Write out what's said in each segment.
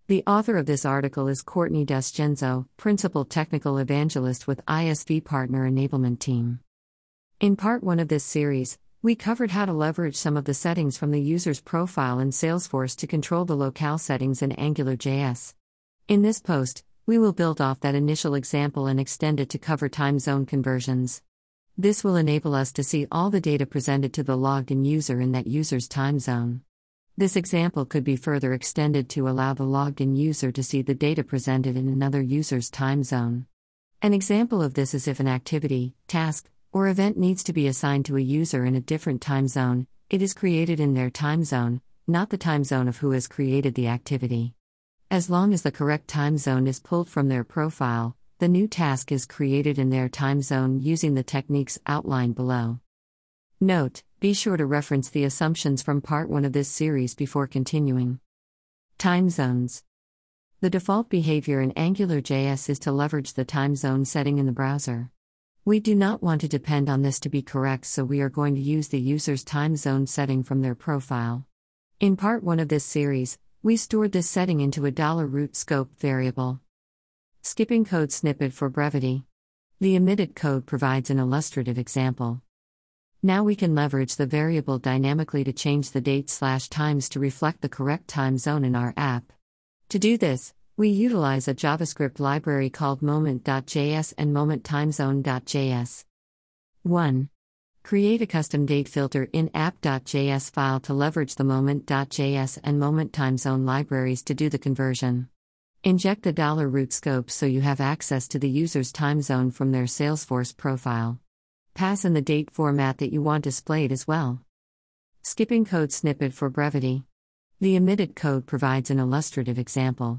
The author of this article is Courtney Descenzo, Principal Technical Evangelist with ISV Partner Enablement Team. In part 1 of this series, we covered how to leverage some of the settings from the user's profile in Salesforce to control the locale settings in AngularJS. In this post, we will build off that initial example and extend it to cover time zone conversions. This will enable us to see all the data presented to the logged-in user in that user's time zone. This example could be further extended to allow the logged-in user to see the data presented in another user's time zone. An example of this is if an activity, task, or event needs to be assigned to a user in a different time zone, it is created in their time zone, not the time zone of who has created the activity. As long as the correct time zone is pulled from their profile, the new task is created in their time zone using the techniques outlined below. Note: be sure to reference the assumptions from part 1 of this series before continuing. Time zones. The default behavior in AngularJS is to leverage the time zone setting in the browser. We do not want to depend on this to be correct, so we are going to use the user's time zone setting from their profile. In part 1 of this series, we stored this setting into a $root scope variable. Skipping code snippet for brevity. The omitted code provides an illustrative example. Now we can leverage the variable dynamically to change the date/times to reflect the correct time zone in our app. To do this, we utilize a JavaScript library called moment.js and momenttimezone.js. 1. Create a custom date filter in app.js file to leverage the moment.js and momenttimezone libraries to do the conversion. Inject the $root scope so you have access to the user's time zone from their Salesforce profile. Pass in the date format that you want displayed as well. Skipping code snippet for brevity. The omitted code provides an illustrative example.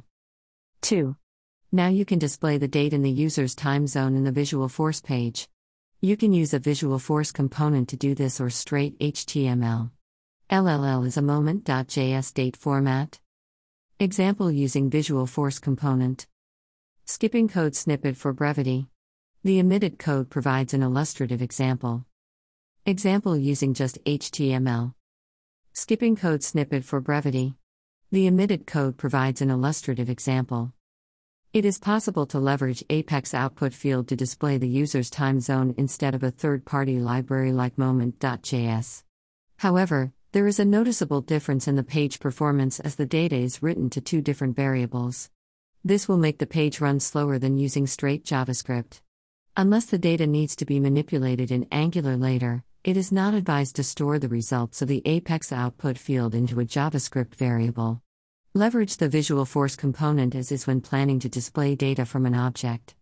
2. Now you can display the date in the user's time zone in the Visualforce page. You can use a Visualforce component to do this or straight HTML. LLL is a moment.js date format. Example using Visualforce component. Skipping code snippet for brevity. The omitted code provides an illustrative example. Example using just HTML. Skipping code snippet for brevity. The omitted code provides an illustrative example. It is possible to leverage Apex output field to display the user's time zone instead of a third-party library like moment.js. However, there is a noticeable difference in the page performance as the data is written to two different variables. This will make the page run slower than using straight JavaScript. Unless the data needs to be manipulated in Angular later, it is not advised to store the results of the Apex output field into a JavaScript variable. Leverage the Visualforce component as is when planning to display data from an object.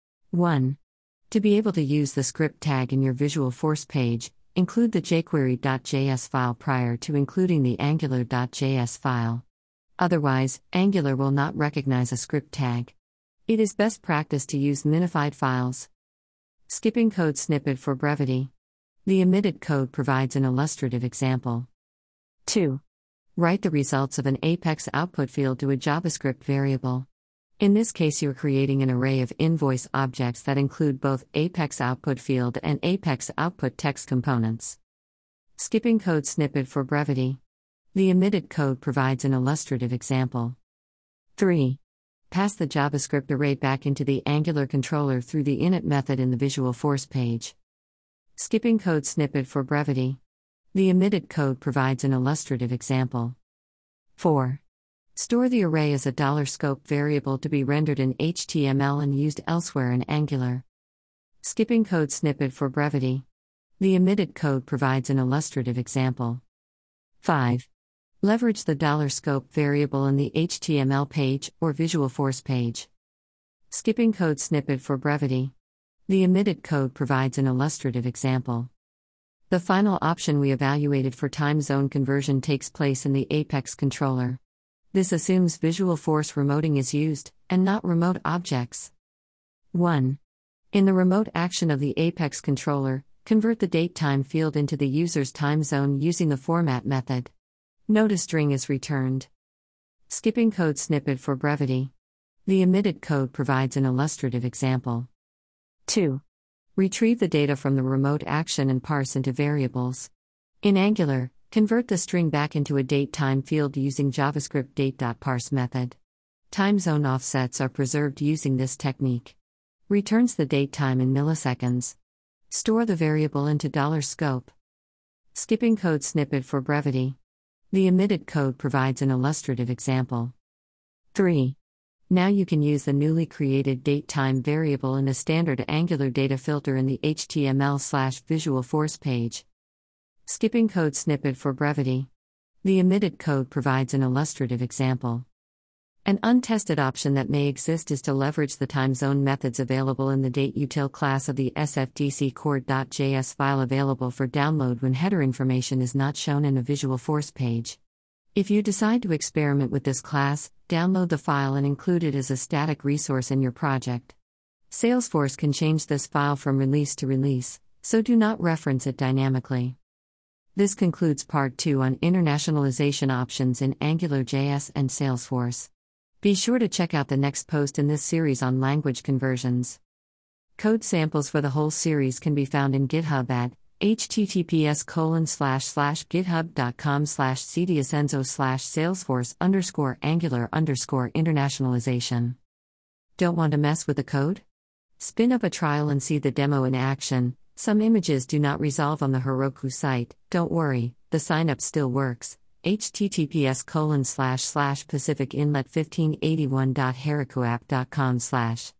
1. To be able to use the script tag in your Visualforce page, include the jQuery.js file prior to including the Angular.js file. Otherwise, Angular will not recognize a script tag. It is best practice to use minified files. Skipping code snippet for brevity. The omitted code provides an illustrative example. 2. Write the results of an Apex output field to a JavaScript variable. In this case, you're creating an array of invoice objects that include both Apex output field and Apex output text components. Skipping code snippet for brevity. The omitted code provides an illustrative example. 3. Pass the JavaScript array back into the Angular controller through the init method in the Visualforce page. Skipping code snippet for brevity. The omitted code provides an illustrative example. 4. Store the array as a $scope variable to be rendered in HTML and used elsewhere in Angular. Skipping code snippet for brevity. The omitted code provides an illustrative example. 5. Leverage the $scope variable in the HTML page or Visualforce page. Skipping code snippet for brevity. The omitted code provides an illustrative example. The final option we evaluated for time zone conversion takes place in the Apex controller. This assumes Visualforce remoting is used, and not remote objects. 1. In the remote action of the Apex controller, convert the datetime field into the user's time zone using the format method. Note a string is returned. Skipping code snippet for brevity. The omitted code provides an illustrative example. 2. Retrieve the data from the remote action and parse into variables. In Angular, convert the string back into a datetime field using JavaScript date.parse method. Time zone offsets are preserved using this technique. Returns the date time in milliseconds. Store the variable into $scope. Skipping code snippet for brevity. The omitted code provides an illustrative example. 3. Now you can use the newly created date-time variable in a standard Angular data filter in the HTML/Visualforce page. Skipping code snippet for brevity. The omitted code provides an illustrative example. An untested option that may exist is to leverage the time zone methods available in the dateutil class of the sfdc-cord.js file available for download when header information is not shown in a Visualforce page. If you decide to experiment with this class, download the file and include it as a static resource in your project. Salesforce can change this file from release to release, so do not reference it dynamically. This concludes Part 2 on internationalization options in AngularJS and Salesforce. Be sure to check out the next post in this series on language conversions. Code samples for the whole series can be found in GitHub at https://github.com/cdsenzo/salesforce_angular_internationalization. Don't want to mess with the code? Spin up a trial and see the demo in action. Some images do not resolve on the Heroku site. Don't worry, the sign-up still works. https://pacificinlet1581.herokuapp.com/